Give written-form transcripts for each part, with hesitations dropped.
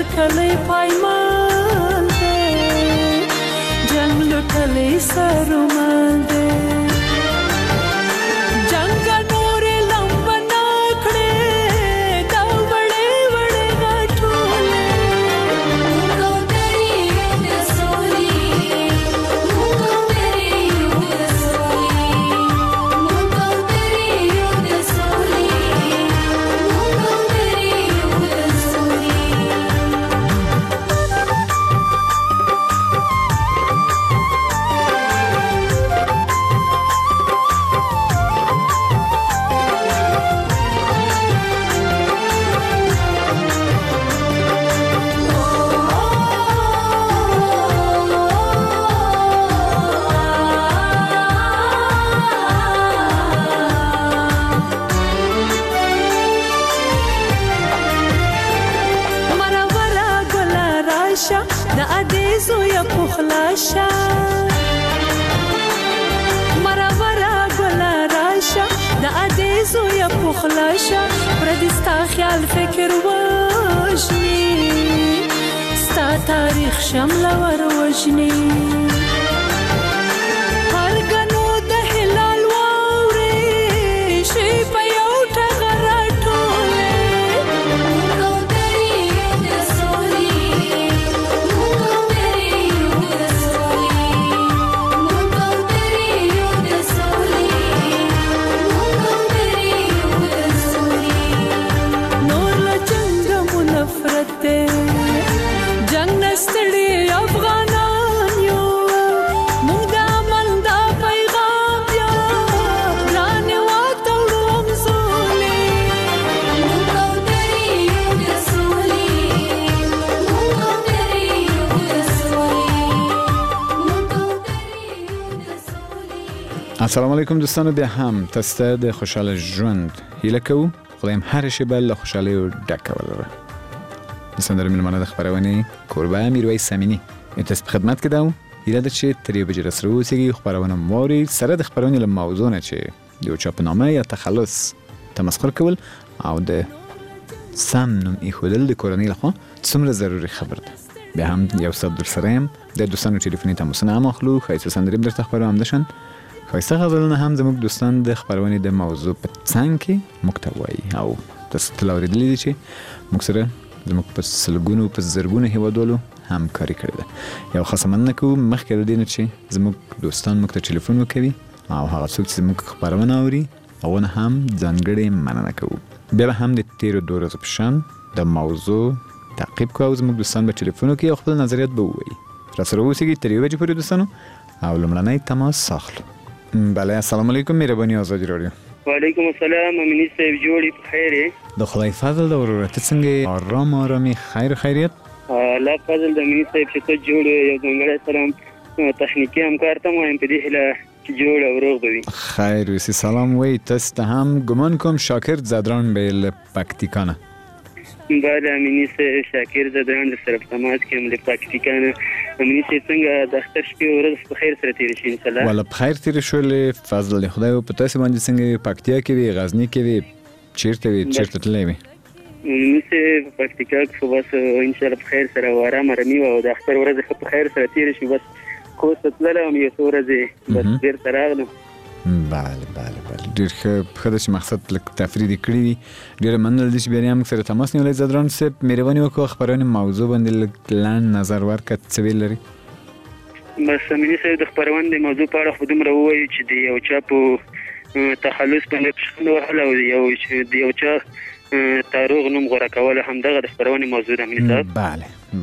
کلی پایمان ده جنگ لټلی سرمن ده جنگ نور لمبه نکړې دا وړې وړې غټولې کوترې د سولې کوترې د سولې کوترې د سولې د ادیزو یا پخلاشا مرورا ګلا راشا د ادیزو یا پخلاشا پردستا خیال فکر وژني ستا تاریخ شمل ور وژني هرګنو د هلال واوري شي په یو ټغر ټوله جنگ نستړي افغانان یو موږ د امن دا پیغام یو ګران وطن ومزولې موږ کوترې د سولې موږ کوترې د سولې موږ کوترې د سولې. السلام علیکم دوستانو، بیا هم تاسو ته د خوشاله ژوند هیله کوو. خدایم هر شی بل له خوشحالۍ ډک ولري. سندره میلمانه د خبرونې کوربه میرویس امینی تاسو په خدمت کې داو. هیله ده چې تر یو بجې رسره اوسئ. خبرونه موري سره د خبرونې له موضوع نه چې د یو چاپنامه یا تخلص تمسخر کول او د سم نوم ایښودل د کورنۍ لخوا څومره ضروري خبر ده. بیا هم یو څه در سره یم د دوستانو ټلیفوني تماسونه هم اخلو. ښایسته سندرې هم درته خبرو همداشان ښایسته غزلونه هم زموږ دوستان د خبرونې د موضوع په څنګ کې موږ ته وایي او تاسو ته اورېدلي دي چې موږ سره زموږ په سلګونو په زرګونو هیوادونو همکاري کړې ده. یو خاصه مننه کوو مخکې له دې نه چې زموږ دوستان موږ ته ټلیفون وکوي او هغه څوک چې زموږ خبرونه اوري هغونه هم ځانګړې مننه کوو. بیا به هم د تیرو 2 ورځو په شان د موضوع تعقیب کوو. زموږ دوستان به ټلیفون وکړي او خپل نظریات به ووایي. راسره اوسئ تر 1 بجې پورې دوستانو او لومړنی تماس اخلو. بله، السلام علیکم. مهرباني آزادي رادیو. وعلیکم السلام. امینی صاحب جوړی په خیر یې؟ د خدای فضل د ورورت څنګه آرام آرامي خیر خیریت؟ الله فضل د امینی صاحب چې ته جوړ یو ځانګړی سلام تخنیکی همکار ته وایم په دې هیله چې جوړ او روغ به وي. خیر وسی سلام وی تاسو ته هم ګمان کوم شاکر زدران به ل پکتیکانه. بله امینی صاحب شاکر زدران د سره په تماس کې هم ل پکتیکانه. امینی صاحب څنګه د اختر شپې ورځ په خیر سره تیر شي ان شاء الله؟ ولا په خیر تیر شول فضل خدای او په تاسو باندې څنګه پکتیا کې وی غزنی کې وی چیرته وی چیرته تللی وی؟ امینی صاحب پکتیکا کې بس ان شاء الله په خیر سره آرام آرامي او د اختر ورځ په خیر سره تیر شي. بس خو ستلم یو ورځې بس ډیر راغلم. بله ډیر ښه چې مقصد لک تفریدي کړی وي. ډیر مننه دي چې بیا هم سره تماس نیولای. زدران صاحب مهرباني وکړه خبرونه موضوع باندې لن نظر ورکړه څه ویل لري؟ بس امینی صاحب د خبرونه د موضوع په اړه خو دومره ووایي چې د یو چا په تخلص باندې پښنه وهله او د یو چا تاروغ نوم غوره کول هم دغه د خبرونه موضوع ده امینی صاحب. بله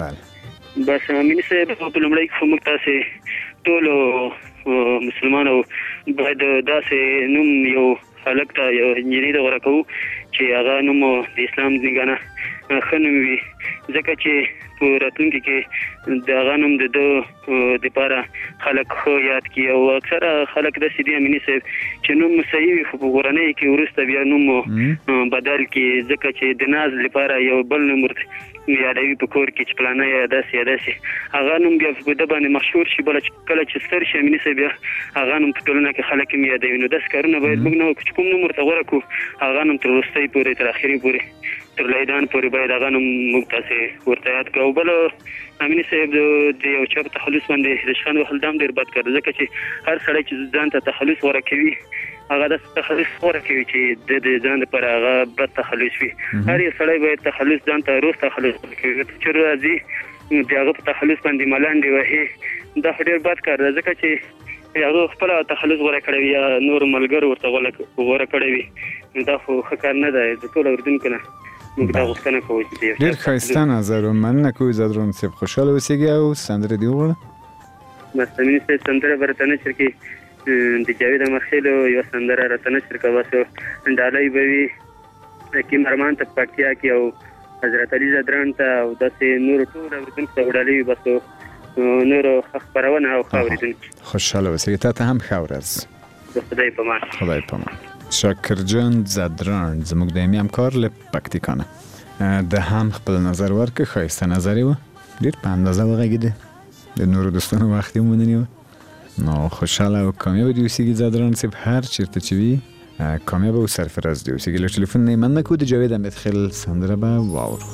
بس امینی صاحب په لومړی کې موږ تاسو ټول مسلمانانو باید داسې نوم یو هلک ته یو انجینر د غوره کوو چې هغه نوم د اسلام څنګه ښه نوم وي، ځکه چې په راتلونکي کې د هغه نوم د دپاره خلک ښه یاد کړي او اکثره خلک داسې دي امیني صاحب چې نوم صحیح وي خو په کورنۍ کې وروسته بیا نوم بدل کړي، ځکه چې د ناز لپاره یو بل نوم ورته یادوي په کور کې چې پلانه یا داسې هغه نوم بیا په ده باندې مشهور شي، بله کله چې ستر شي امیني صاحب بیا هغه نوم په ټولنه کې خلک هم یادوي. نو داسې کارونه باید موږ نه وکړو چې کوم نوم ورته غوره کړو هغه نوم تر وروستۍ پورې تر اخري پورې تر لیدان پورې باید هغه نوم موږ تاسې ورته یاد کړو. بل امیني صاحب د یو چا په تخلص باندې رشخان وهل دا هم ډېر بد کار دی، ځکه چې هر سړی چې ځان ته تخلص غوره کوي هغه داسې تخلص غوره کوي چې د ځان لپاره هغه بد تخلص وي. هر یو سړی باید تخلص ځان ته روز تخلص کوي، چې راځي د هغه په تخلص باندې ملانډې وهي، دا ډېر بد کار دی، ځکه چې هغه خپل تخلص غوره کړی وي یا نور ملګرو ورته غوره کړی وي، دا خو ښه کار نه دی. د ټولو اورېدونکو نه موږ دا غوښتنه کوو چې ډېر ښایسته نظر و، مننه کوو زدران صاحب، خوشحاله اوسېږئ او سندره دې وغواړه. بس امین صاحب سندره به راته نشر کړي، د جاوید امرخیلو یوه سندره راته نشر کړه، بس ډالۍ به وي حکیم ارمان ته په پکتیا کې او حضرت علي زدران ته او داسې نورو ټولو اورېدونکو ته ډالۍ وي، بس نورو ښه خپرونه او ښه اورېدونکي. خوشحاله اوسېږئ، تا ته هم ښه ورځ. د خدای په امان. خدای په امان. شاکرجان زدران زموږ دایمي همکار له پکتیکا نه د هم خپل نظر ورکړ، ښایسته نظر یې و، ډېر په اندازه وغږېده، د نورو دوستانو وخت یې هم ونه نیوه. نو خوشحاله او کامیابه دې اوسېږي زدران صاحب، هر چېرته چې وي کامیابه او سرفراز دې اوسېږي. له ټلیفون نه یې مننه کوو، د جاوید امیرخیل سندره به واورو.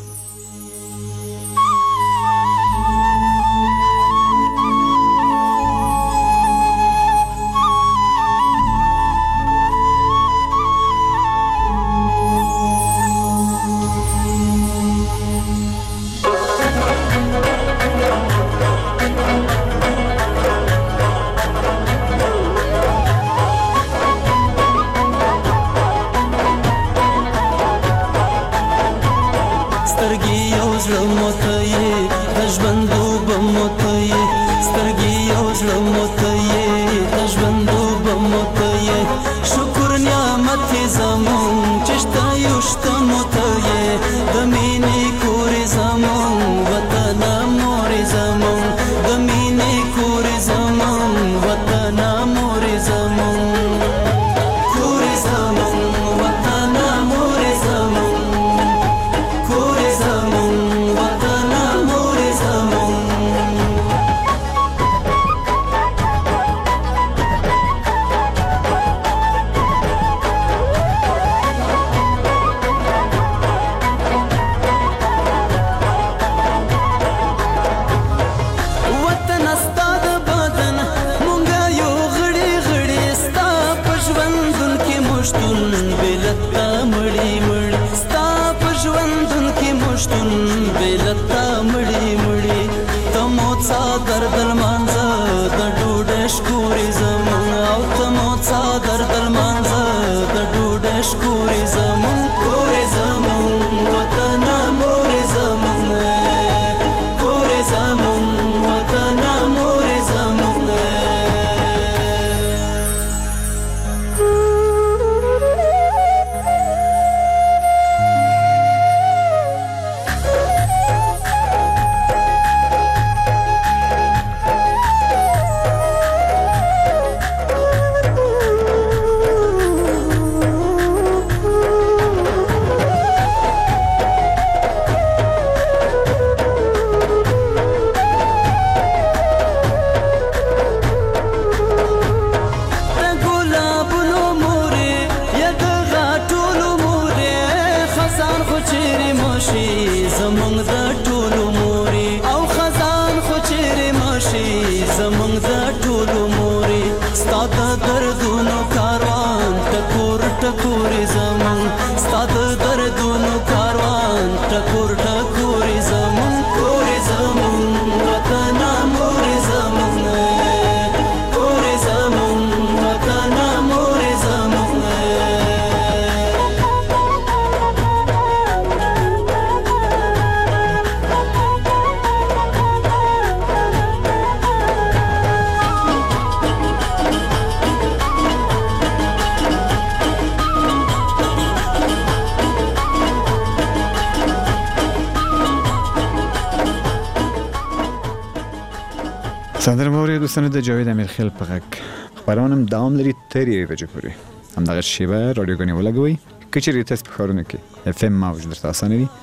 سندره موري دوستانو د جاوید امیرخیل په غږ خبرونم دوام لري تر یوې بجې پورې. همدغه شیبه رادیوګانې ولګوئ، که چېرې تاسو په ښارونو کې اف ام موج درته اسانه وي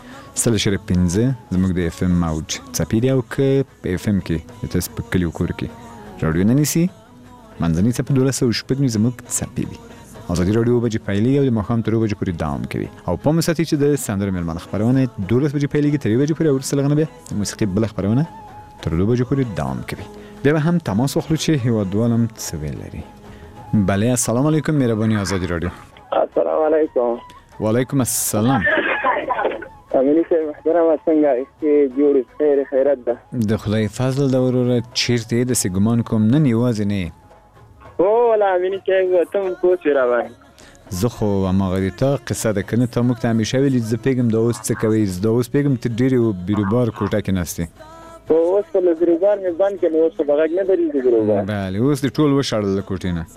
100.5 زموږ د اف ام موج څپې دي، او که په اف ام کې تاسو په کلیو کور کې راډیو نه نیسي منځنۍ څپه 12.8 زموږ څپې دي. ازادي رادیو بجې پیلېږي او د ماښام تر 2 بجې پورې دوام کوي او په مساتې چې د سندرو مېلمانه خپرونه 12 بجې پیلېږي تر 1 بجې پورې او وروسته لغنه بیا د موسیقي بله خپرونه تر 2 بجې پورې دوام کوي. بیا به هم تماس واخلو چې هیوادوال هم څه ویل لري. بله السلام علیکم مهرباني ازادي رادیو. السلام علیکم. وعلیکم السلام. امینی صاحب محترم څنګه یې جوړ خیر خیرت ده د خدای فضل د وروره چیرته د سې ګمان کوم نن یوازې نه او ولا امینی صاحب ته پوښتنه راوړم زه خو هماغه تا قصه ده کنه ته موږ ته همیشه ویلي زه پیګم د اوس څه کوي زه اوس پیګم ته ډېرې بیروبار کوټه کې نستې اوس په بیروبار مې بند کړی اوس په غږ نه درېږي بیروبار بله اوس دې ټول وشړل له کوټې نه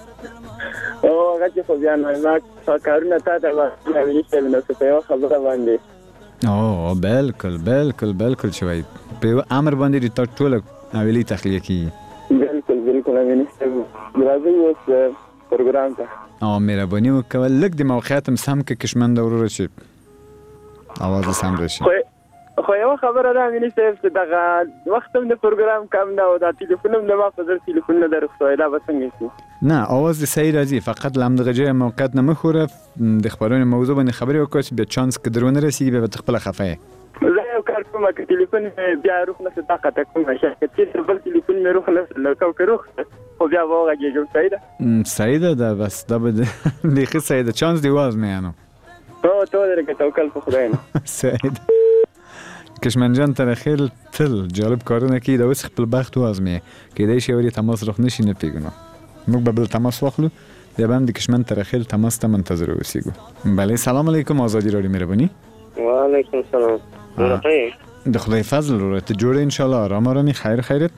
او هغه چې خو بیا نو کارونه تا ته به امیني صاحب نو څه په یوه خبره باندې او بالکل چې وایي په یو امر باندې دې تا ټوله حویلي تخلیه کېږي بالکل امیني صاحب راځئ اوس پروګرام ته او مهرباني وکول لږ د موقعیت هم سم که کشمنده وروره چې اواز سم راشي خو یوه خبره ده امیني صاحب چې دغه وخت هم د پروګرام کم ده او دا تلیفون هم زما په زر تلیفون نه در رخصوی دا به څنګه شي نه اواز دې صحیح راځي فقط له همدغه ځایه موقعیت نه مه خوره د خپرونې موضوع باندې خبرې وکړه چې بیا چانس که در ونه رسېږي بیا به ته خپله خفه یې زه یو کار کوم که تلیفون مې بیا روح نه څه طاقته کوم شه که چېرته بل تلیفون مې روح نه لکه که روح خو بیا به وغږېږم صحیح ده صحیح ده بس دا به بیخي صحیح ده چانس دې واز میانو تو داره که توکل په خدای نه صحیح ده کشمن جان ترخیل تل جالب کارونه کوي دا اوس خپل بخت وازمي کېدای شي ورې تماس روخ نشي نه پیګنو موږ به بل تماس واخلو بیا به هم د کشمن ترخیل تماس ته منتظر اوسېږو. بله سلام علیکم ازادي رادیو مهرباني. وعلیکم السلام. د خدای فضل وروره ته جوړه ان شاء الله آرام خیر خیرت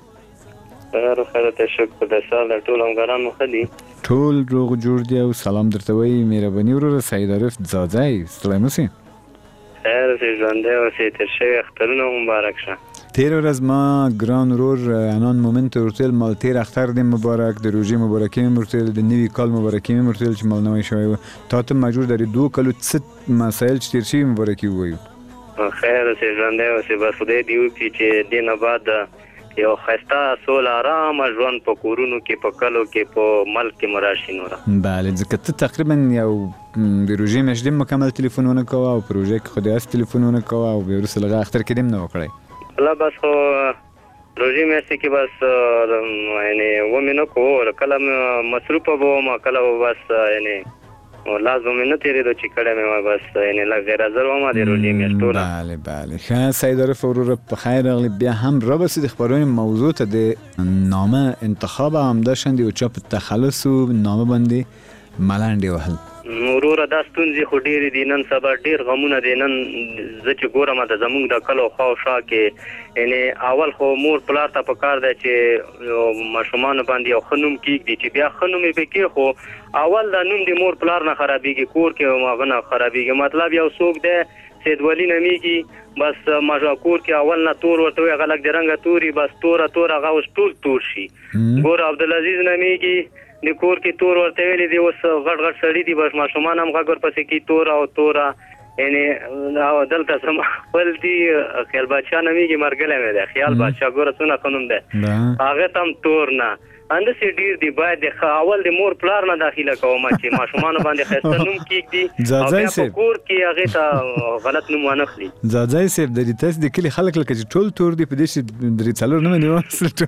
خیرت شکر د سال ټول همګرانو ښه دي ټول روغ جوړ دي او سلام درته وایي مهرباني وروره سید عارف ځاځی ستړی مه سې خیر اوسې ژوندی اوسې تېر شوي اخترونه مبارک شه. تېره ورځ ما ګران ورور انان مومنت ورتل مال تېر اختر دې مبارک د روژې مبارکي مې ورتل د نوي کال مبارکي مې ورتل چې مال نوی شوی و تا ته مجبور درې 2 کالو څه مسایل چې تېر شوي مبارکي ووایو. خیر اوسې ژوندی اوسې بس خدای دې وکړي چې دې نه بعد یو ښایسته سوله ارامه ژوند په کورونو کې په کلو کې په ملک کې مو راشي نوره. بله ځکه ته تقریبا یو د روژې میاشت دې مکمل تلیفونونه کوه او په روژې کې خو دې هسې تلیفونونه کوه او بیا وروسته لږه اختر کې دې هم نه وکړی الله بس خو روژې میاشتې کې بس یعنې ومې نه کوو کله مصروفه به وم کله به بس یعنې لاس به مې نه تېرېدو چې کړی مې وای بس یعنې لږ غیر حاضر وم د روژې میاشت ټوله. بله ښه سید عارف وروره په خیر راغلی بیا هم رابسې د خپرونې موضوع ته د نامه انتخاب همدا شان یو چا په تخلص و نامه باندې ملنډې وهل وروره دا ستونزې خو ډېرې دي نن سبا ډېر غمونه دي نن زه چې ګورم د زموږ د کلو خوا شا کې یعنې اول خو مور پلار ته پکار دی چې ماشومانو باندې یو ښه نوم کېږدي چې بیا ښه نوم یې پې کېښو اول دا نوم د مور پلار نه خرابېږي کور کې هغه نه خرابېږي مطلب یو څوک دی سید ولی نومیږي بس کور کې اول نه تور ورته وي هغه لږ د رنګه توري بس توره هغه اوس ټول تور شي. ګوره عبدالعزیز نومیږي د کور کې تور ورته ویلي دي اوس غټ سړي دي بس ماشومان هم غږ ورپسې کوي توره یعنې دلته زما خپل دي خیال بادشاه نومیږي مرګلی مې دی خیال بادشاه ګوره څونه ښه نوم دی هغې ته هم تور نه همداسې ډېر دي باید اول د مور پلار نه داخله کوم چې ماشومانو باندې ښایسته نوم کېږدي او بیا په کور کې هغې ته غلط نوم ونه خلي. ځاځی صاحب د دې تاسې د کلي خلک لکه چې ټول تور دي په دې چې 3-4 نومه دې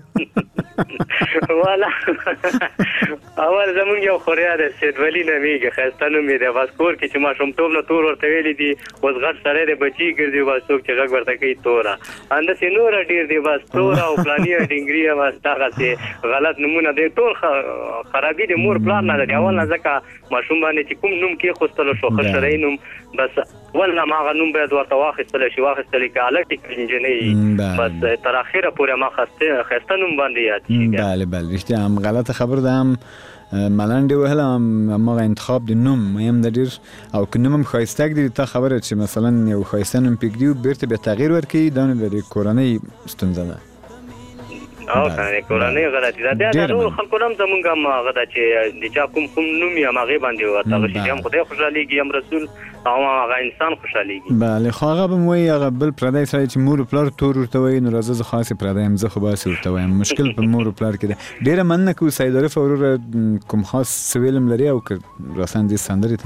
واخیستل والا اول زمونږ یو خوریا دی سید ولی نومیږي ښایسته نوم یې دی بس کور کې چې ماشومتوب نه تور ورته ویلي دي اوس غټ سړی دی بچي ګرځي بس څوک چې غږ ورته کوي توره همداسې نوره ډېر دي بس توره او فلاني ډنګري بس دغسې غلط نومونه دی ټول خرابي د مور پلار نه دی اول نه ځکه ماشوم باندې چې کوم نوم کېښوستلو شو ښه شرعي نوم بس ول نه هماغه نوم باید ورته واخیستلی شي واخیستلی که هلک انجنۍ بس تر اخره پورې ما ښایسته نوم باندې یاد شي. بله رښتیا هم غلطه خبر ده هم ملنډې وهل هماغه انتخاب د نوم مهم ده ډېر او که نوم هم ښایسته ږدي تا خبره چې مثلا یو ښایسته نوم پرېږدي او بېرته بیا تغییر ورکوي دا نو د کورنۍ ستونزه ده. او کنه کورانه غلطی ده بیا نور خلکو هم زمونږ هم هغه ده چې د چا کوم نوم یې هماغې باندې ورته هغه شي هم خدای خوشحالېږي هم رسول او هغه انسان خوشحالېږي. بله خو هغه به م وایي هغه بل پردی سړی چې مور و پلار تور ورته وایي نو راځه زه خاصې پردی یم زه خو باسې ورته وایم مشکل په مور و پلار کې ده. ډېره مننه کوو سید عارف وروره کوم خاص څه ویلم لري او که راسن دې سندرې ته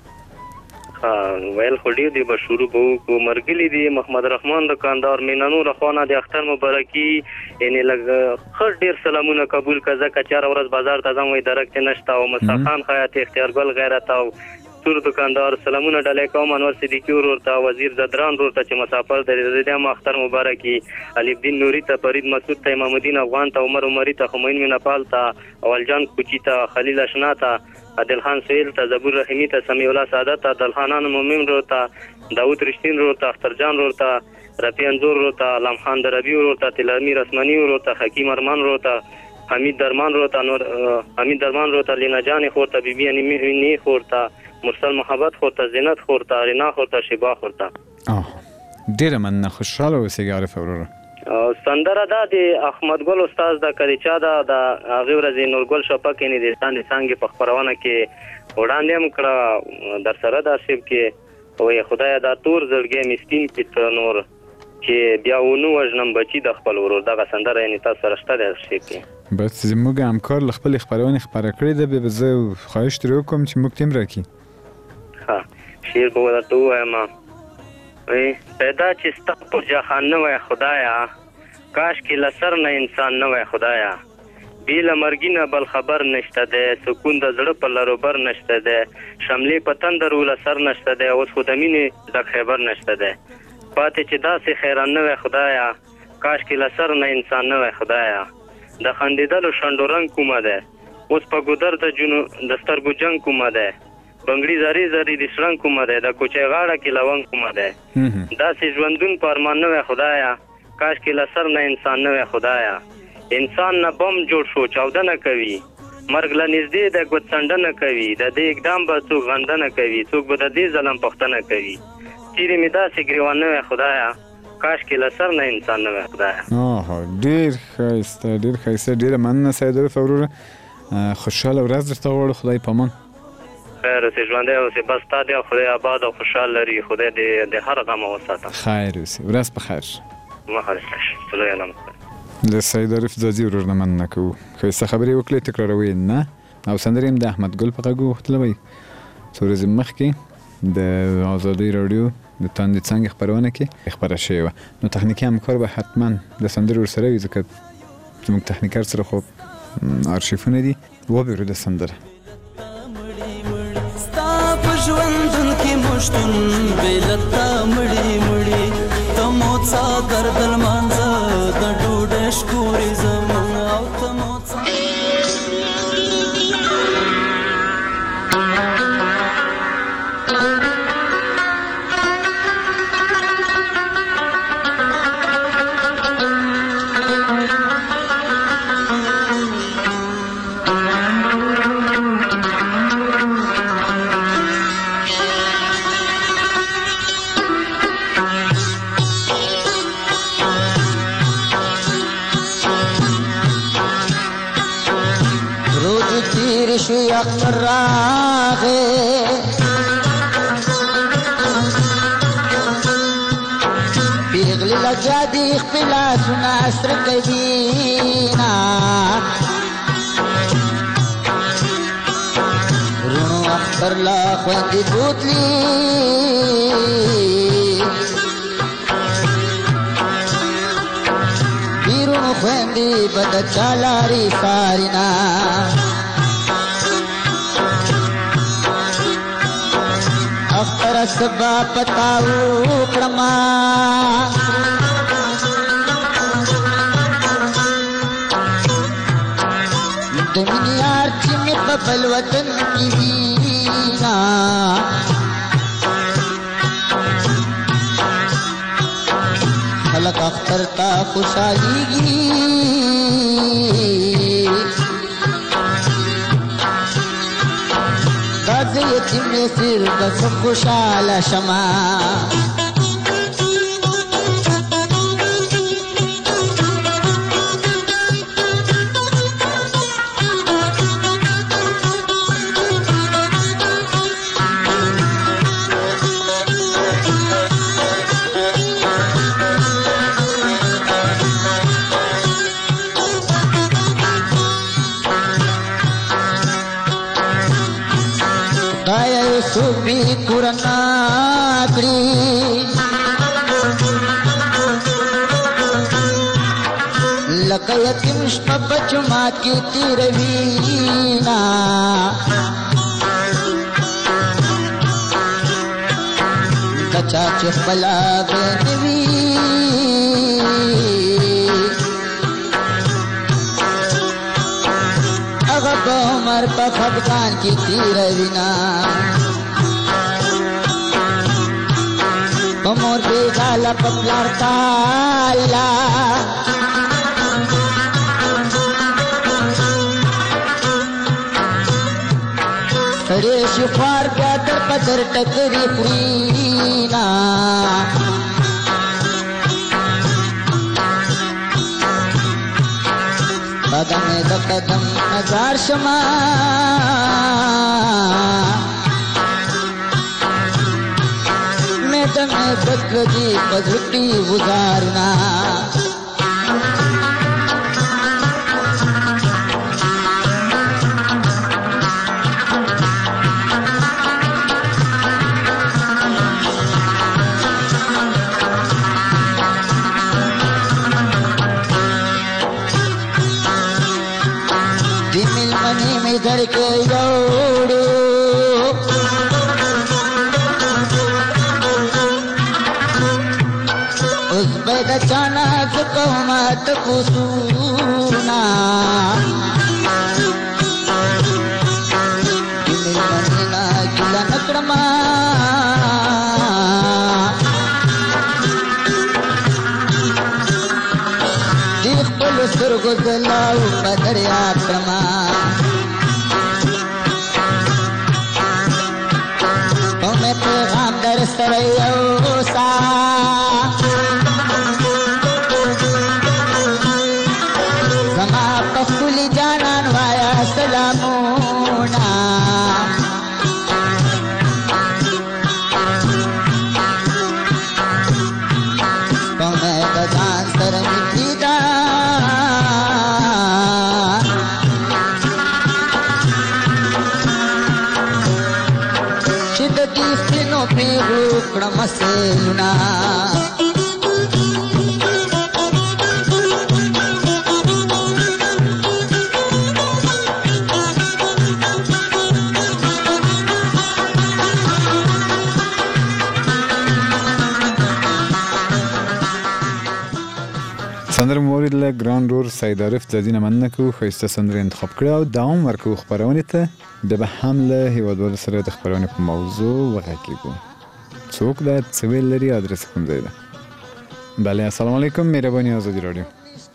ویل خو ډېر دی به شروع به وکړو. مرګلي دي محمد رحمان دکاندار مینانو رخوانه د اختر مبارکي یعنې لږ ښه ډېر سلامونه قبول که ځکه چې هره ورځ بازار ته ځم وایي درک چې نشته او مستخان خیاط اختیارګل غیرت او تور دکاندار سلامونه ډالۍ کوم انور صدیقي ورور ته وزیر زدران ورور ته چې مسافر دی د هم اختر مبارکي علي الدین نوري ته فرید مسعود ته امام الدین افغان ته عمر عمري ته خمین مینپال ته اولجان کوچي ته خلیل اشنا ته عادل خان سهیل ته زبور رحیمی ته سمیع الله سعادت ته دلخانان مومن ورور ته داود رشتین ورور ته اخترجان ورور ته رفیع انځور ورور ته علام خان دربي ورور ته تلامیر اسماني ورور ته حکیم ارمان ورور ته حمید درمان ورور ته نور حمید درمان ورور ته لینا جان خور ته بیبي انیمی خور ته مرسل محبت خور ته زینت خور ته رینا خور ته شبا خور ته. ډېره مننه خوشحاله اوسئ عارف وروره. سندره دا د احمد ګل استاد د کریچا دا د هغې ورځې نورګل شفق یعنې د ستانې څانګې په خپرونه کې وړاندې هم کړه در سره د ارشیف کې وایي خدایه دا تور زړګی مې سپین کړي ته نور چې بیا ونه وژنم بچي د خپل ورور. دغه سندره یعنې تاسو سره شته د ارشیف کې. بس زموږ همکار له خپلې خپرونې خپره کړې ده بیا به زه خواهش ترې وکړم چې موږ ته هم راکړي. ښه شعر به درته ووایم پیدا چې ستا په جهان نه وای خدایا کاش کې له سر نه انسان نه وای خدایا بې له مرګي نه بل خبر نشته دی سکون د زړه په لروبر نشته دی شملې په تندر له سر نشته دی اوس خو د مینې د خیبر نشته دی پاتې چې داسې خیران نه وای خدایا کاش کې له سر نه انسان نه وای خدایا د خندېدلو شنډو رنګ کومه دی اوس په ګودر د سترګو جنګ کومه دی بنګړي زری زری د شړنګ کومه دی د کوچۍ غاړه کې لونګ کومه دی داسې ژوندون په ارمان نه وای خدایا کاش کې له سر نه انسان نه وای خدایا انسان نه بم جوړ شو چاودنه کوي مرګ له نږدې د ګوتڅنډنه کوي د دې اقدام به څوک غندنه کوي څوک به د دې ظلم پوښتنه کوي چیرې مې داسې ګریوان نه وای خدایا کاش کې له سر نه انسان نه وای خدایا. ډېر ښایسته ډېر ښایسته ډېره مننه سید عارف وروره خوشحاله ورځ درته غواړو خدای په امان. خیر اوسې ژوندی اوسې بس تا دې خدای آباد او خوشحال لري خدای دې د هر غم وساته. خیر اوسې ورځ په خیر. خدای علامت له سید عارف ځاځي ورور نه مننه کوو ښایسته خبرې وکړې تکراروي نه او سندرې هم د احمد ګل په غږ وغوښتله وایي څو ورځې مخکې د ازادۍ راډیو د تاندې څانګې خپرونه کې خپره شوې وه نو تخنیکي همکار به حتما د سندرې ورسره وي ځکه زموږ تخنیکر سره خو ارشیفونه دي وبېرو د سندره ژوندون کې مشتون بلتا مړی مړی تموڅا ګردل مانځه د ډوډۍ شکورې زمون او تموڅا اختر راغه پیغلی لجادی اختلاسونا اسر کبینا رونو اختر لا خوندی بوتلی بیرونو خوندی بد چالاری سارینا اختر سبا پتاو کرما دنیار چی میں ببل وطن کی وینا خلق اختر تا خوشحالی گی داز یتیم سر بس خوشحال شما څوک بې کوره ناکړي لکه یتیم شپه په جومات کې تېروينا د چا چې خپله بېنه وي هغه په عمر په خفګان کې تېروينا په مور بېغاله په پلار تاله سړی شي خوار بیا در په در ټکرې خورينا قدم د قدم نظر شما مې د کدي پزړتي گزارنا घर के जोड़ो उस बेद चानक को मत कुसूना मिलना गिला नकरमा देख पल सुरग जलाओ बदरिया प्रमा पैगाम در سریوسا زما پخلی جانان وایا سلامونا پونے بدان سر مٹیدا پیغو کړم سیلنا سندره مورد له ګران رور سید عارف د دینه مننه کو خسته سندره انتخاب کړه او دوام ورکو خبرونه ته د به حمله هیوادوال سره د خبرونه په موضوع وغږیږو څوک د سویل لري ادرس کوم ځای ده بله السلام علیکم مهرباني آزادی رادیو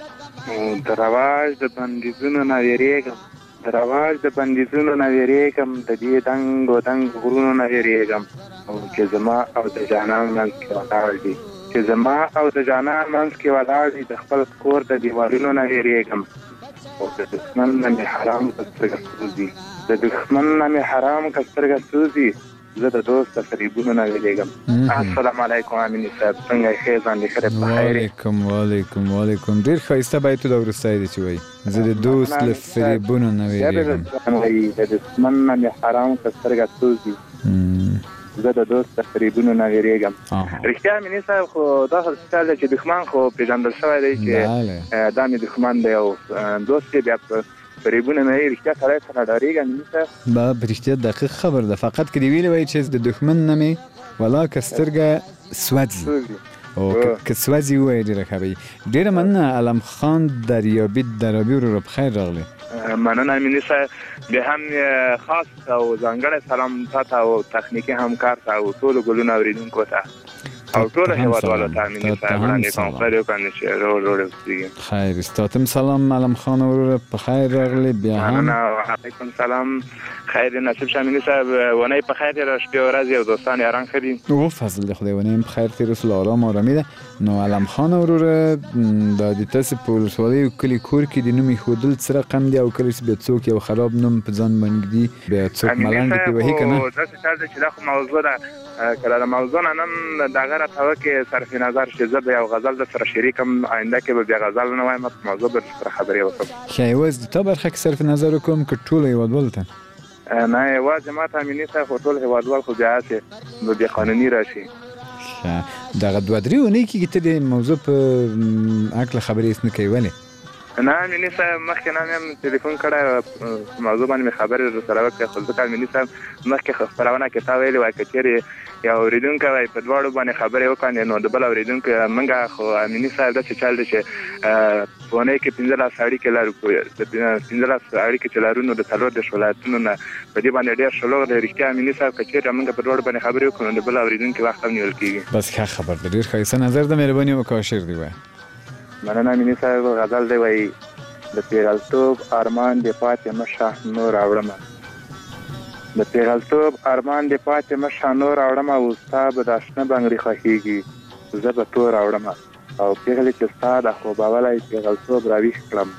د رواج د بندیزونو نه ویریږم د رواج د بندیزونو نه ویریږم د دې دنګ و دنګ غرونو نه ویریږم او چې زما او د جانان منځ کې ولاړ دي چې زما او د جانان منځ کې ولاړ دي د خپل کور د دیوالونو نه ویریږم او د دښمن نه مې حرام کسترګه سوزي د دښمن نه مې حرام کسترګه سوزي زه د دوست د فریبونو نه ویریږم السلام علیکم امین صاحب څنګه ښه ځان دې خیر په خیر وعلیکم ډیر ښایسته بیت د ورستای دی چې وای زه د دوست له فریبونو نه ویریږم د دښمن نه مې حرام کسترګه سوزي زه د دوست د فریبونو نه ویریږم رښتیا امین صاحب خو دا حقیقت دی چې دښمن خو پیژندل شوی دی چې دا مې دښمن دی او دوست یې بیا فریبونه نه رښتیا سره ډارېږي امین صاحب با رښتیا دقیق خبر ده فقط که دی ویلی وای چې د دښمن نه مې ولا کسترګه سوځي او که سوځي وای ډېره ښه به ډېره مننه علم خان دریابي ورو په خیر راغلی مننه امین صاحب بیا هم خاص او ځانګړی سلام تاته او تخنیکي همکار ته او ټولو ګلونه اورېدونکو ته او ټول هیوادوالو ته امین صاحب وړاندې کوم خیر وکړئ چې روړ اوسېږي خیر ستاتم سلام علم خان وروره په خیر راغلی بیا هم علیکم سلام خیر نصیب شه امین صاحب ونې په خیر را شپې او ورځې او دوستان یاران ښه دي او فضل د خدای ونې په خیر تېر اوسه آرام آرامي ده نو علم خان وروره دا د تاسې په ولسوالۍ او کلي کور کې د نوم ایښودل څه رقم دی او کله چې بیا څوک یو خراب نوم په ځان باندې ږدي بیا څوک ملنډې پرې وهي که نه داسې کار دی چې دا خو موضوع ده کله د موضوع نه نن دغه راته وکړې صرف نظر چې زه به یو غزل در سره شریکم آینده کې به بیا غزل نه وایم په موضوع به سره خبرې وکړم ښه یوازې د تا برخه کې صرف نظر وکړم که ټولو هیوادوالو ته نه یوازې ما ته امیني صاحب خو ټول هېوادوال خو بیا هسې بې قانوني راشي. دغه 2-3 اونۍ کېږي ته د موضوع په هکله خبرې هېڅ نه کوې ولې؟ نه امیني صاحب مخکې نه مې هم تلیفون کړی موضوع باندې مې خبرې درسره وکړې خو ځکه امیني صاحب مخکې خپرونه کې تا ویلې وای که چېرې یو اورېدونکی وای په دواړو باندې خبرې وکړې نو د بل اورېدونکي موږ خو امیني صاحب داسې چل دی چې په اونۍ کې 15 اړیکې لرو. د 15 اړیکې چې لرو نو د 14 ولایتونو نه په دې باندې ډېر شلوغ دی. رښتیا امیني صاحب که چېرې موږ په دواړو باندې خبرې وکړو نو د بل اورېدونکي وخت هم نیول کېږي. بس ښه خبر ده، ډېر ښایسته نظر ده، مهرباني وکړه شعر دې وایه. مننه امیني صاحب. غزل دی وایي د پیغلتوب ارمان دې پاتې مشه نور راوړمه، د پیغلتوب ارمان دې پاتې مشه نور راوړمه، او ستا به د شنه بنګړي خوښېږي زه به تور راوړمه، او پیغلې چې ستا د خوبولی پیغلتوب راویښ کړم،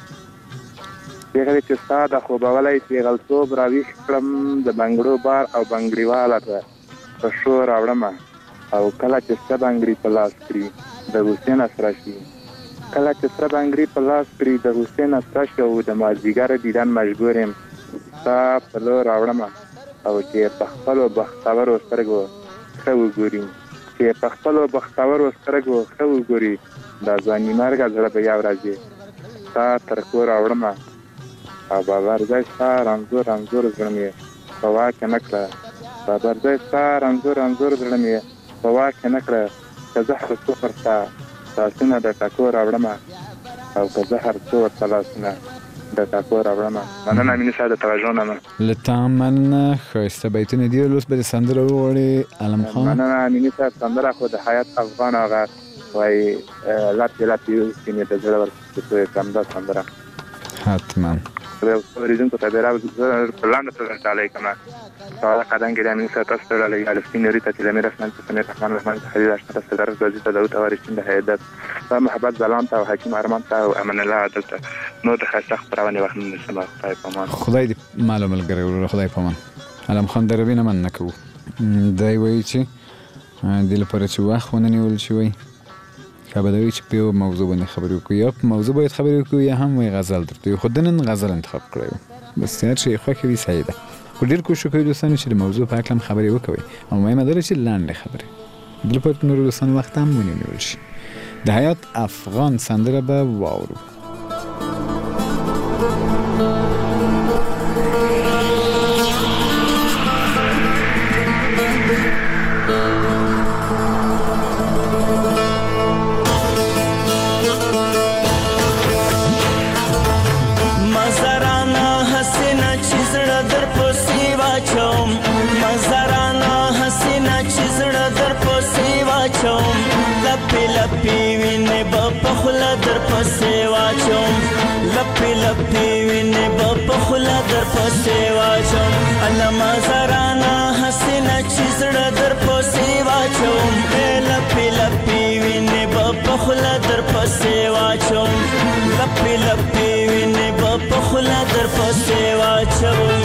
پیغلې چې ستا د خوبولی پیغلتوب راویښ کړم، د بنګړو بار او بنګړیواله ته په شور راوړمه، او کله چې ستا بنګړي په لاس کړي د غوسې نه سره شي، کله چې سره بنګړي په لاس کړي د غوسې نه سره شي، او د مازدیګر دیدن مجبور یم ستا په لور راوړمه، او چې په خپلو بختورو سترګو ښه وګوري، چې په خپلو بختورو سترګو ښه وګوري، دا ځواني مرګه زړه به یو ورځې ستا تر کور راوړمه، او بابرځی ستا رنځور رنځور زړه مې په واک کې نه کړه، بابرځی ستا رنځور رنځور زړه مې په واک کې نه کړه، که زه هر څو ورته لاسونه د ټکو راوړمه، او که زه هر څو ورته لاسونه د ټکو راوړمه. مننه امیني صاحب د توجه نه. له تا مننه، ښایسته بیتونه دي. اوس به د سندره وغواړې علم خان؟ مننه امیني صاحب. سندره خو د حیات افغان هغه وایي لپې لپې اوسکې مې د زړه ورپسې کړم، دا سندره حتما اوریدونکو ته به په لنډه توګه ډالۍ کړم. سوال قدم گیری امین صاحب تاسو ته ډالۍ الفین ریتا چې لمیر رسمن په سمیر رحمان رحمان تحلیل اشتر استدارت بازی ته داود وارشین د هیئت و محبت زلان ته او حکیم ارمان ته او امن الله عادل ته نو د خاصه خبرونه وخت نشم. خدای پامان. خدای دې معلومه لګره ور خدای پامان. علم خان دربی نه من نکو دای وایي چې د لپاره چې وخت ونه نیول شوی کابدوی چې په موضوع باندې خبرې وکړو، یا په موضوع باید خبرې وکړو یا هم وایي غزل درته خو د نن غزل انتخاب کړی بس هر شي خوښ وي صحیح ده. خو ډېر کوشش کوي دوستانو چې د موضوع په اړه هم خبرې وکوي، او مهمه ده چې لاندې خبرې د لپاره نور دوستانو وخت هم ونیول شي. د حیات افغان سندره به واورو. لپی لپی وینه با پخلا در پسې واچوم علما زرانا حسینا چې زړه در پسې واچوم لپی لپی وینه با پخلا در پسې واچوم لپی لپی وینه با پخلا در پسې واچوم.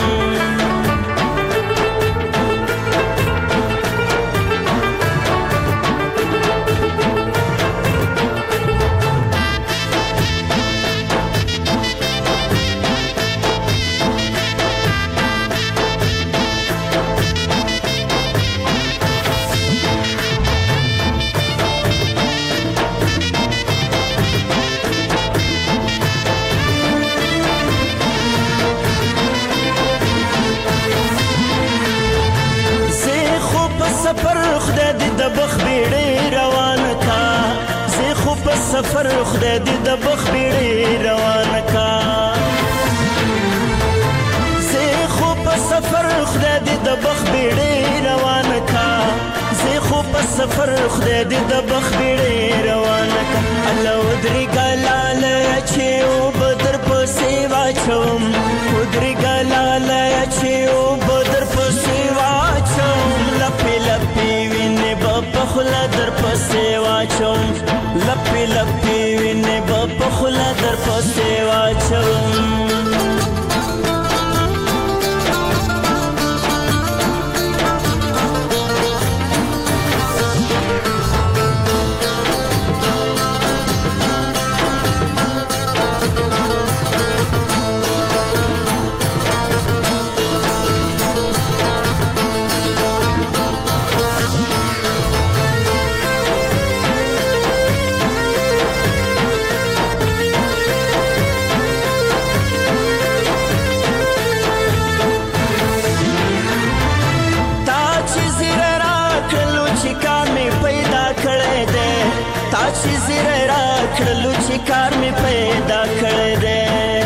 سفر خدای دې د بخ بیړې روان کا زه خو په سفر خدای دې د بخ بیړې روان کا زه خو په سفر خدای دې د بخ بیړې روان کا الله ودري ګلاله چې او بدر په سیوا چوم ودري ګلاله چې او بدر په سیوا چوم لپی لپی وینه په خلا در په سیوا چوم لپی لپی وینه په خلا در په سیوا چوم. کړلو چې کار مې پیدا کړی دی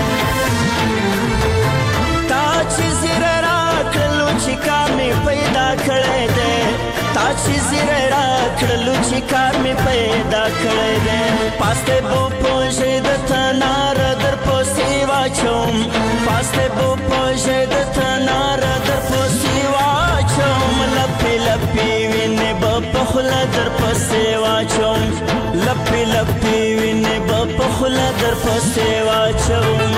تا چې زیره راکړلو چې کار مې پیدا کړی دی تا چې زیره راکړلو چې کار مې پیدا کړی دی پاسته بو پوژې د تنار در پسې واچوم پاسته بو پوژې د تنار در پسې واچوم لپې لپې وینې به په خوله در پسې واچوم لپې لپې وینې به په خوله در پسې واچوم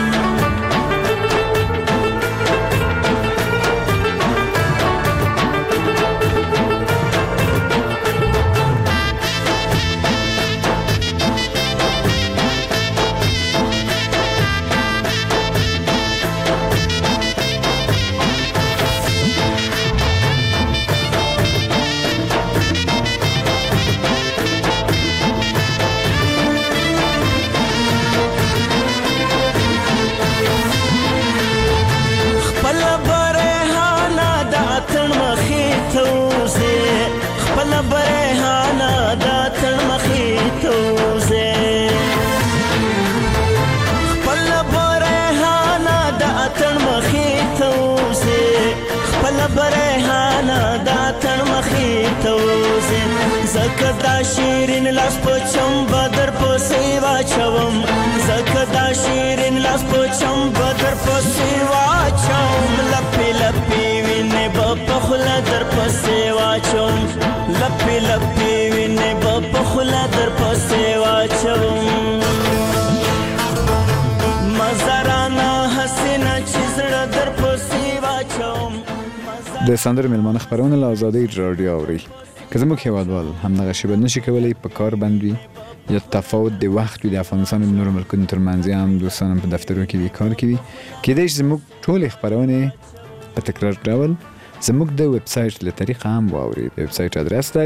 زکه دا شیرین لاس په چمبه در پسې واچوم زکه دا شیرین لاس په چمبه در پسې واچوم لپې لپې وینې به په خوله در پسې واچوم لپې لپې وینې به په خوله در پسې واچوم مزرانه حسینه چې زړه در پسې واچوم د سندرې مېلمانه خپرونه له ازادۍ راډیو اوري که زموږ هیوادوال همدغه شیبه نشي کولی په کار بند وي یا تفاوت د وخت وي د افغانستان او نورو ملکونو ترمنځ یا هم دوستان په دفترو کې وي کار کوي کیدای شي زموږ ټولې خپرونې په تکرار ډول زموږ د ویب سایټ له طریقه هم واوري د ویب سایټ ادرس ده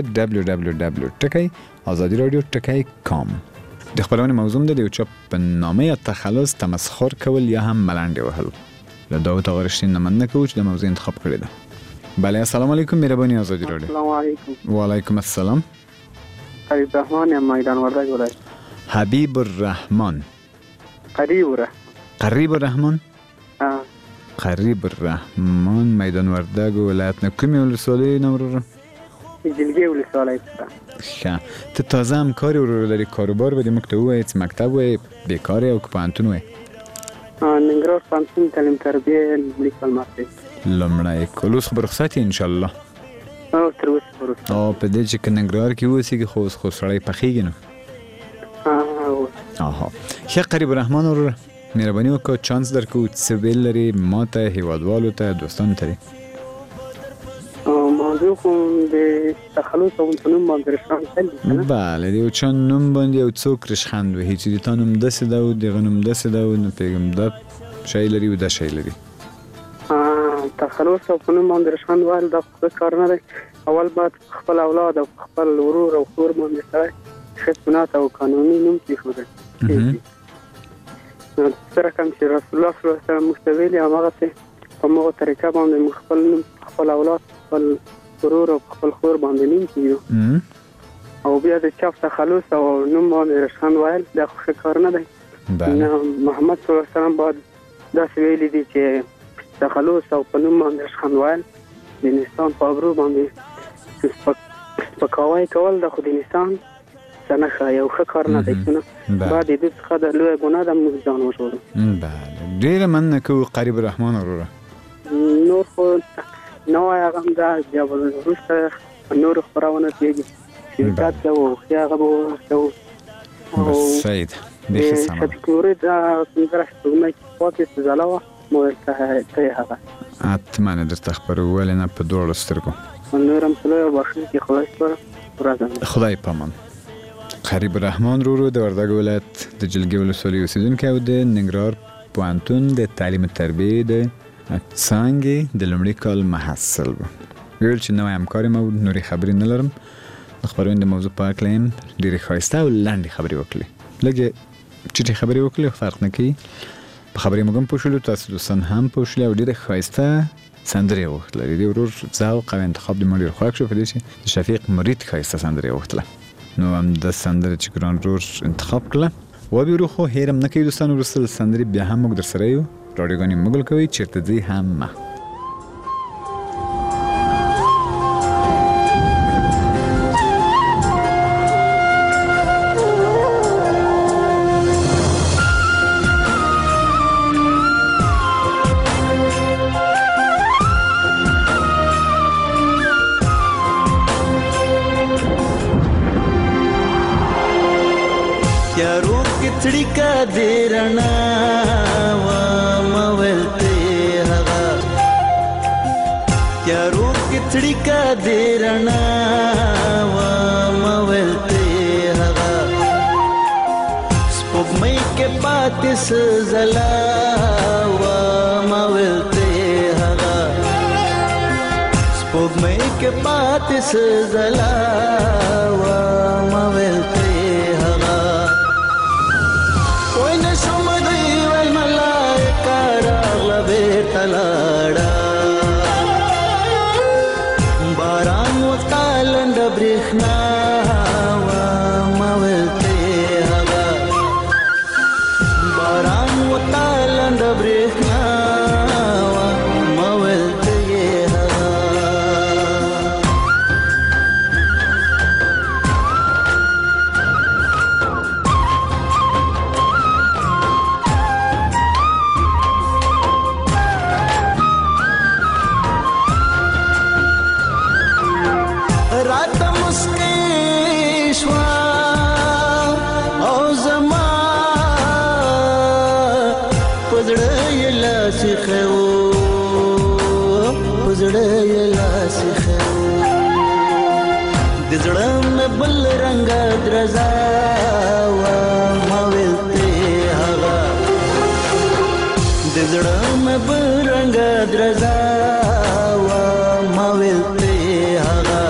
www.azadiradio.com د خپرونې موضوع ده د یو چا په نامه یا تخلص تمسخر کول یا هم ملنډې وهل له داوود آقا رشتین نه مننه کوو چې د موضوع انتخاب کړې ده بله السلام علیکم مهربانی آزادی رادیو السلام علیکم و علیکم السلام قریب رحمان یا میدان وردگ ولایت حبیب الرحمن قریب الرحمن قریب الرحمن میدان وردگ ولایت نه کومې ولسوالۍ نمره جلگه ولسوالۍ ښه ته تازه هم کار ورو لري کاروبار به دې موږ ته ووایې چې مکتب وایې بیکار یې او که پوهنتون وایې ننګرهار پوهنتون تعلیم تربیه لومړي کال محصل لومړی کال اوس خو به رخصت یې انشاءالله تر اوسه به رخصت په دې چې که ننګرهار کې اوسېږي خو اوس خو سړی پخېږي نو ښه قریب الرحمن وروره مهرباني وکړه چانس درکړو څه ویل لري ما ته هیوادوالو ته دوستانو ته موضوع خو د تخلص او په نوم باندې رشخند دی بله د یو چا نوم باندې یو څوک رشخند وهي چې د تا نوم داسې ده او دغه نوم داسې ده او نه پوهېږم دا شی لري او دا شی لري تخلص او په نوم باندې رشخند وهل دا ښه کار نه دی اول باید خپل اولاد او خپل ورور او خور باندې سړی خدمت او قانوني نوم کېښودی څه رقم چې رسول الله صلی الله علیه وسلم موږ ته ویلي هماغسې په همغه طریقه باندې موږ خپل نوم خپل اولاد خپل ورور او خپل خور باندې نوم کېږدو او بیا د چا تخلص او نوم باندې رشخند ویل دا ښه کار نه دی محمد صلی الله علیه وسلم باید داسې ویلي دي چې تخلص او په نوم باندې رشخند ویل د انسان په ابرو باندې سپکاوی کول د خو د انسان څه نه ښه یو ښه کار نه دی که نه باید د دې څخه د لویه ګناه ده موږ ځان وژغورو بله ډېره مننه کوو قریب الرحمن وروره نور خو نوی هغه هم ده بیا به وروسته نورو خپرونه کېږي شرکت ده او ښې هغه به ورکوو بس صحیح ده بیخي سمه ده شفیق نوري دا سندره سپوږمۍ چې پاتې زله وه ما ویل ته یې هغه حتما درته خپرو ولې نه په دواړو سترګو نور هم سلوی او بخښنې کې خدای سپاره ورځم خدای پامان قریب الرحمن رورو د وردګ ولایت د جلګې ولسوالۍ اوسېدونکی او د ننګرهار پوهنتون د تعلیم تربیې د څانګې د لومړي کال محصل و ویل چې نوی همکار یم او نورې خبرې نه لرم د خپرونې د موضوع په هکله یم ډېرې ښایسته او لنډې خبرې وکړلې لږې چټې خبرې وکړلې خو فرق نه کوي په خبرې موږ هم پوه شولو تاسو دوستان هم پوه شولې او ډېرې ښایسته سندرې وغوښتله د ورور ذوق او انتخاب د ما ډېر خوښ شو په دې چې د شفیق مرید ښایسته سندرې وغوښتله نو هم د سندره چې ګران رور انتخاب کړله و بیرو خو هیرم نکوي دوستان وروسته د سندرې بیا هم موږ در سره یو راډیوګانې مګل کوي چېرته ځي هم مه تړیکا دیرنا و مولته هغه یارو کې تړیکا دیرنا و مولته هغه سپوږمۍ کې پاتې سزلا و مولته هغه سپوږمۍ کې پاتې سزلا و مولته باران وتالند برېښنا و مولته هغه باران وتالند برېښنا و مولته هغه رات مسکی شوا او زما پزړه یې لاسې خو پزړه یې لاسې خو د زړه مې بل رنګ درزا و مولته هغه د زړه مې بل رنګ درزا و مولته هغه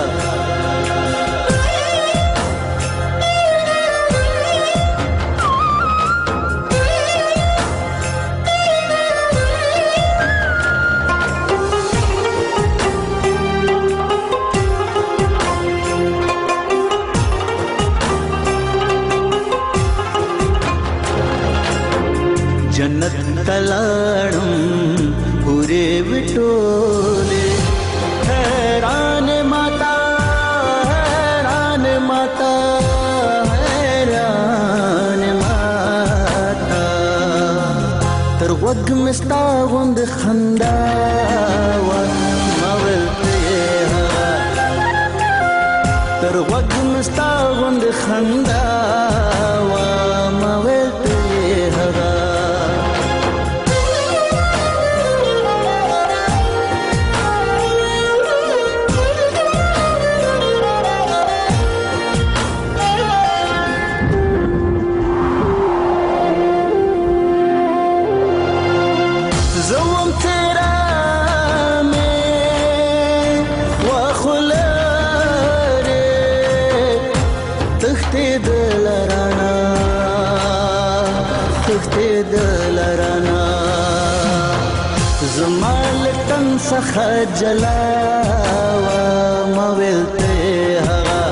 جنت تلاړم پورې وټولې حیران ماتا تر وګ مستا غوند خندا و مولته هغه تر وګ مستا غوند خندا و مولته هغه زمالتن څخه جلا و مولته هغه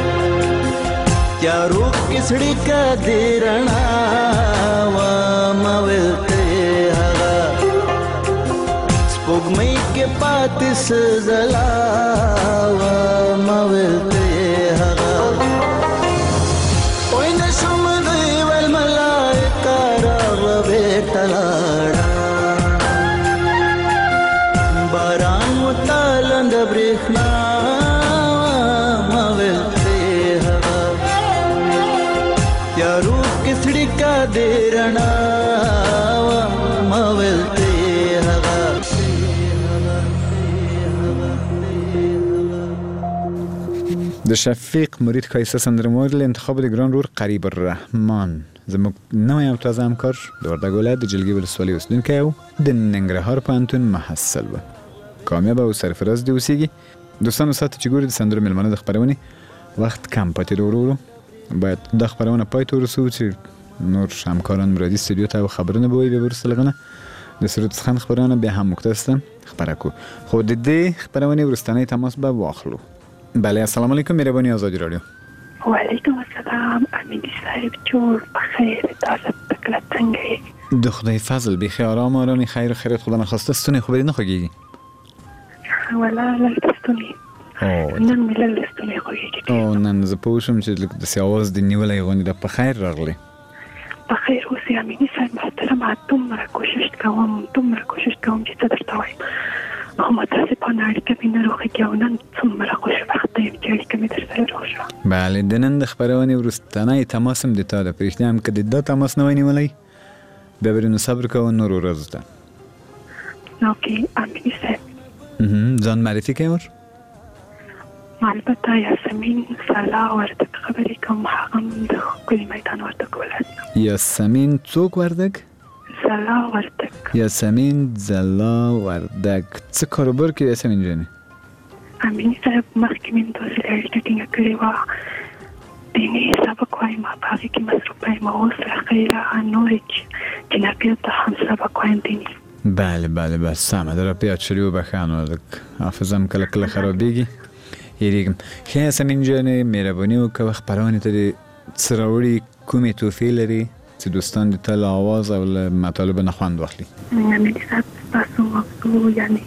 یارو کسړی کا دیرنا و مولته هغه سپوږمۍ کې پاتې سزلا و مولته هغه وای نشم دی ول ملائکه راغله تلاړه باران وتالند برېښنا مولته هغه یارو کسړی کا دیرنا مولته هغه د شفیق مرید ښایسته سندره مورل انتخاب د ګران رور قریب الرحمن زموږ نوی او تازه همکار د وردګ ولایت د جلگې ولسوالۍ اوسېدونکی او د ننګرهار پوهنتون محصل و کامیاب او سرفراز دې اوسېږي دوستانو ساته چې ګوري د سندرو مېلمانه د خپرونې وخت کم پاتې دی ورو ورو باید دا خپرونه پای ته ورسوو چې نور همکاران مرادي استودیو ته خبرونه به وایي بیا وروسته لږ د سرود خان خپرونه بیا هم موږ ته خپره کړو خو د دې خپرونې وروستنی تماس به واخلو بله السلام علیکم مهرباني آزادی رادیو وعلیکم السلام امینی صاحب جور بخیر تازه تکلت څنګه د خدای فضل بیخی آرام آرامي خیر و خیرت خدا نخواسته ستونی خوبی نخوگیگی ولا لستونی نن مې لستونی خوږیږي نن زه پوه شوم چې داسې اواز دې نیولی غوندې ده په خیر راغلی بخیر اوسې امیني صاحب محترمه دومره کوشش کوم چې څه درته وایم خو متاسفانه اړیکه مې نه روغېږي او نن څومره خوشبخته یم چې اړیکه مې درسره روغ شوه بله د نن د خپرونې وروستنی تماس هم د تا ده په رښتیا هم که د دا تماس نه وای نیولی بیا به نو صبر کوه نورو ورځو ته اوکې امیني صاحب ځان معرفي کوې ور البته یاسمین سلا وردک خبرې کوم هغه هم د ښکلي میدان وردک ولایت یاسمین څوک وردک زلا وردک یاسمین زلا وردک څه کاروبار کوي یاسمین جانې امیني صاحب مخکې مې داسې اړیکه ټینګه کړې وه دیني سبق وایم په هغې کې مصروفه یم اوس خیره نورې جنابیو ته هم سبق وایم دیني بله سمه ده را پیاد شدی و بخیانو حافظم کله کله خرابیږي یریږم ښه یاسمین جانې مهرباني وکړه خپرونې ته دې څه راوړي کومې تحفې لري چې دوستان دې ته له آواز او له مطالبو نه خوند واخلي امیني صاحب ستاسو موضوع یعنې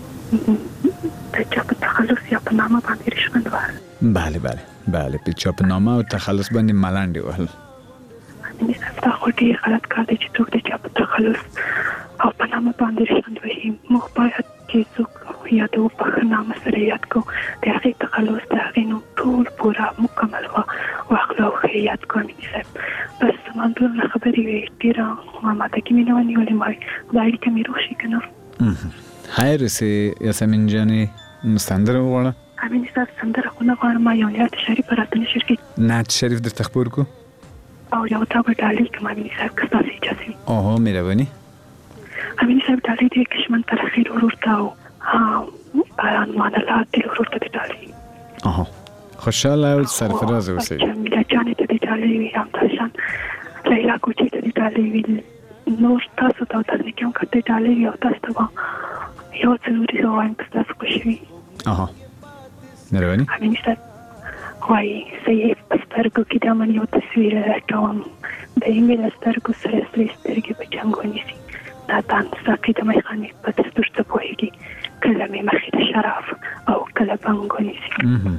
د چا په تخلص یا په نامه باندې ریشخند وهل بله په چا په نامه او تخلص باندې ملنډې وهل امیني صاحب دا خو ډېر غلط کار دی چې څوک د چا په تخلص او په نامه باندې ریشخند وهي موږ باید چې څوک یادو په ښه نامه سره یاد کړو د هغې تخلص د هغې نوم ټول پوره مکمل واخلو او ښه یاد کړو امیني صاحب بس زما دومره خبرې وې ډېره ماتګي مې نه وه نیولې ما دا اړیکه مې روغ شي که نه خیر اوسې یاسمین جانې سندره وغواړه امیني صاحب سندره خو نه غواړم ما یو نعت شریف راته نشر کړي نعت شریف درته خپور کړو او یو تا به ډالۍ کړم امیني صاحب که ستاسو اجازه وي مهرباني امیني صاحب ډالۍ دې کشمن پر خیر ورور ته او عنوان الله دل ورور ته دې ډالۍ خوشحاله او سرفراز اوسئ جمیله جانې ته دې ډالۍ وي همداشان لیلا کوچۍ ته دې ډالۍ وي نور تاسو ته او تاسو کې هم که دې ډالۍ وي او تاسو ته به یو څه نورې زه وایم که ستاسو خوښي وي مهرباني امیني صاحب وایي زه یې په سترګو کې د امن یو تصویر لټوم د یمې له سترګو سره سرې سترګې په جنګ ونیسي دا تان ساقي د میخانې په دستور ته پوهېږي کله مې مخې د شراب او کله بنګ ونیسي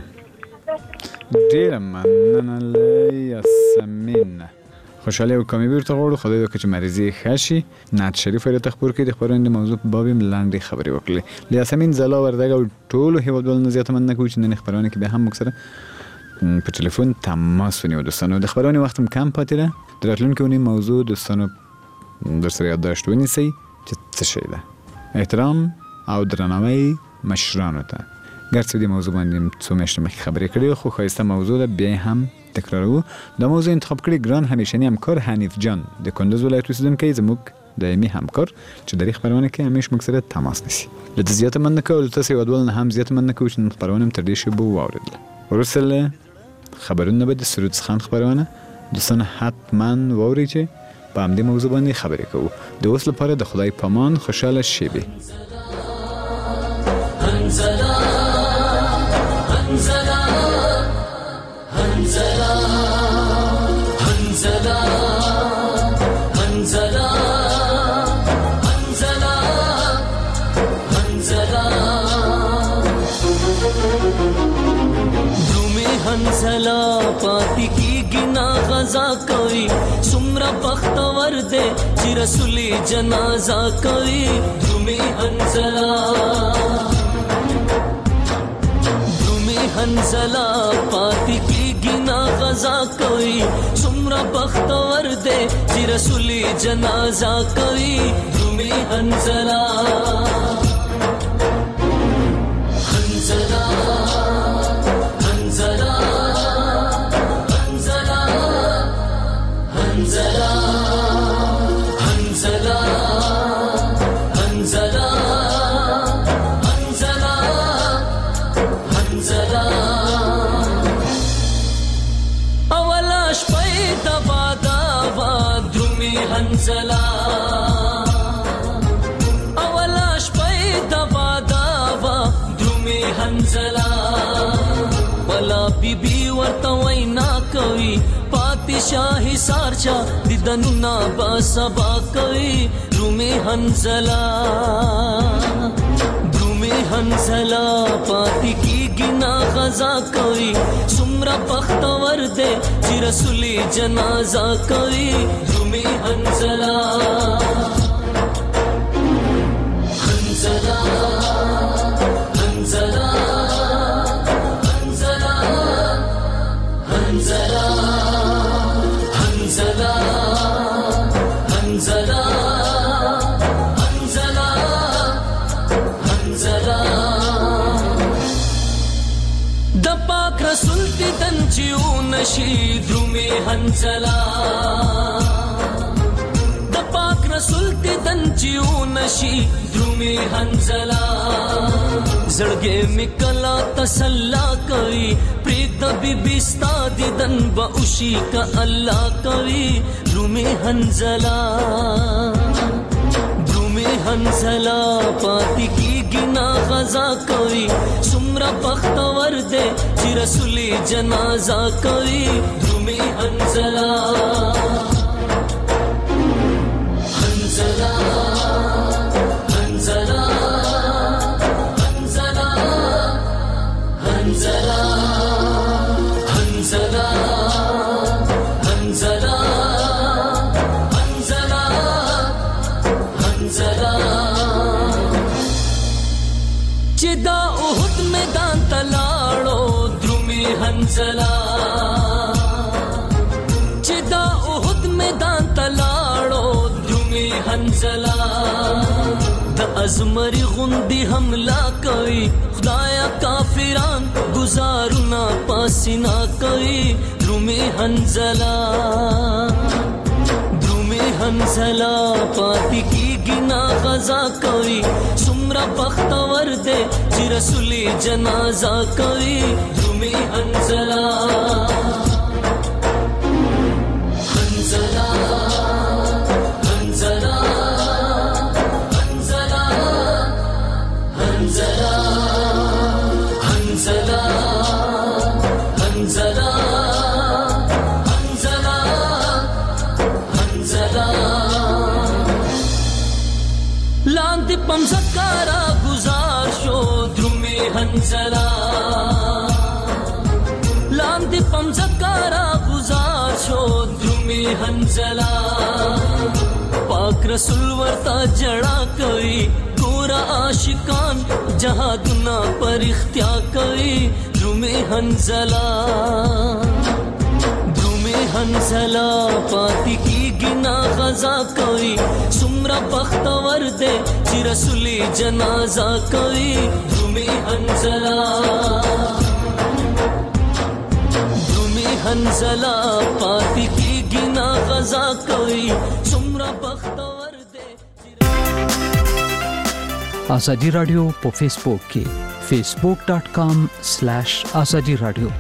ډېره مننه له یاسمین خوشحالي او کامیابي ورته غواړو خدای وکړي چې مریضي یې ښه شي نعت شریف یې راته خپور کړي د خپرونې د موضوع په باب یې لنډې خبرې وکړلې له یاسمین زلا وردګ او ټولو هېوادوالو نه زیاته مننه کوو چې نن خپرونه کې بیا هم موږ سره په ټلیفون تماس ونیو دوستانو د خپرونې وخت هم کم پاتې ده د راتلونکې اونۍ موضوع دوستانو در سره یادداشت ونیسئ چې څه شی ده احترام او درناوی مشرانو ته ګرڅه دې موضوع باندې څو میاشتې مخکې خبرې کړې خو ښایسته موضوع ده بیا هم تکراروو دا موضوع انتخاب کړی ګران همیشني همکار حنیف جان د کندوز ولایت اوسېدونکی زموږ دایمي همکار چې د دې خپرونه کې همیش موږ سره تماس نیسي له ده زیاته مننه کوو له تاسو هېوادوالو نه هم زیاته مننه کوو چې نن خپرونه مو تر دې شیبو واورېدله وروسته له خبرونو به د سرود څخه خپرونه دوستانو حتما واورئ چې په همدې موضوع باندې خبرې کوو د اوس لپاره د خدای پامان خوشحاله شیبې हंसला पाती की गिना गजा कोई सुमरा बख्तवर दे कि रसूली जनाजा कोई धुमी हंसला पाती की गिना गजा कोई सुमरा बख्तवर दे कि रसूली जनाजा कोई धुमी हंसला हंसला अवलाश पैदा बादावा द्रुमी हंसला वला बीबी वर्तवैना پاتې شاهي سارچا دیدنونه با سبا کوي رومي حنزلا حنزلا پاتې کیږي نا غزا کوي څومره بختور دی چې رسولي جنازه کوي رومي حنزلا حنزلا حنزلا حنزلا حنزلا حنزلا حنزلا رسول دیدن چیو نشی درومی حنزلا د پاک رسول دیدن چیو نشی درومی حنزلا زړګې میکلا تسلا کوي پریک د بیبي ستا دیدن با اوشي کا الله کوي درومی حنزلا حنزلا پاتې کیږي نا غزا کوي څومره بختور دی چې رسولي جنازه کوي درومي حنزلا حنزلا حنزلا حنزلا حنزلا حنزلا حنزلا چې دا احد میدان تلاړو درومي حنزلا چې دا احد میدان تلاړو درومي حنزلا د ازمري غوندي حمله کوي خدایا کافران گزارونه پاسینا کوي درومي حنزلا حنزلا پاتې کیږي نا غزا کوي څومره بختور دی چې رسولي جنازه کوي درومي حنزلا حنزلا حنزلا حنزلا حنزلا حنزلا حنزلا لاندې پمزکارا گزار شو درومي حنزلا لاندې پمزکارا گزار شو درومي حنزلا پاک رسول ورتا جڑا کوي ګورا عاشقان جهادنا پر اختیار کوي درومي حنزلا حنزلا پاتې کیږي نا غزا کوي څومره بختور دی چې رسولي جنازه کوي درومي حنزلا درومي حنزلا پاتې کیږي نا غزا کوي څومره بختور دی. آزادی رادیو په فیسبوک کې facebook.com/azadi radio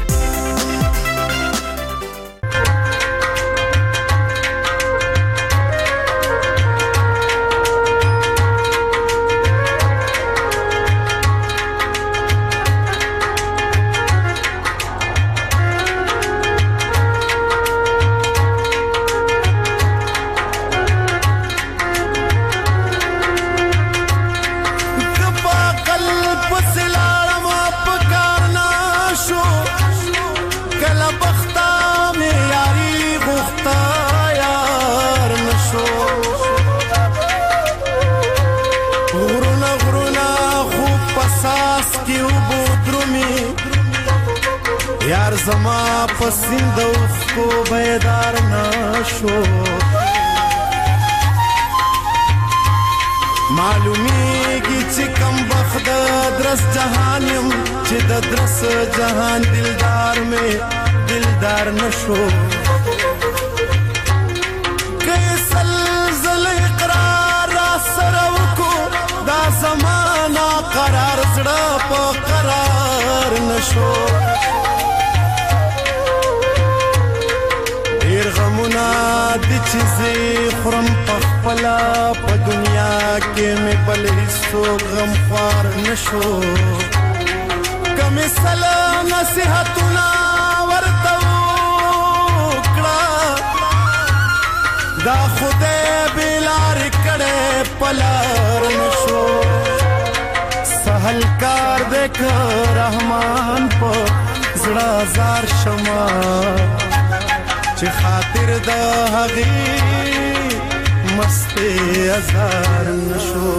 زما پسند اوخ کو بیدار نشو معلومیږي چې کم بخت درس جهان يم چې د درس جهان دلدار میں دلدار نشو کیسل زل اقرار سره کو دا زمانہ قرار زړه په قرار نشو غمونه د چیزې خورم په خپله په دنیا کې مې بل هیڅوک غمخوار نشو که مې سل نصیحتونه ورته دا خدای بلار کړه پلار نشو سهل کار دیکھ رحمان په زړه زار شما چې خاطر د هغې مستې ازار نشو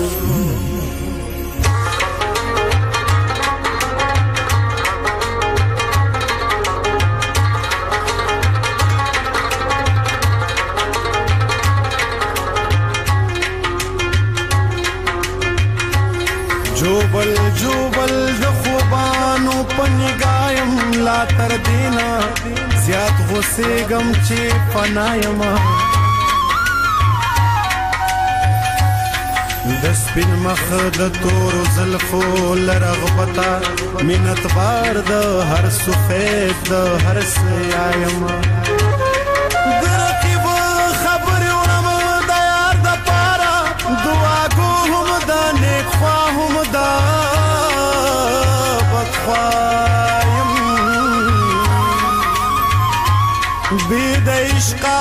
جوبل جوبل د خوبانو پنګایم لا تر دینا زیات غصه غم چې پنایم د سپین مخ د تور زلفو لرغبتا منت بار د هر سفید د هر سیایم درقیب خبر ورم د یار د پارا دعا کوم د نیک خواهم دا بدخوایم بید عشقا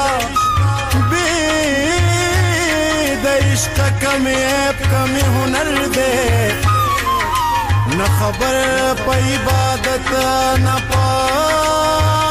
بید عشقا کمی عیب کمی ہنر دے نہ خبر پا عبادت نہ پا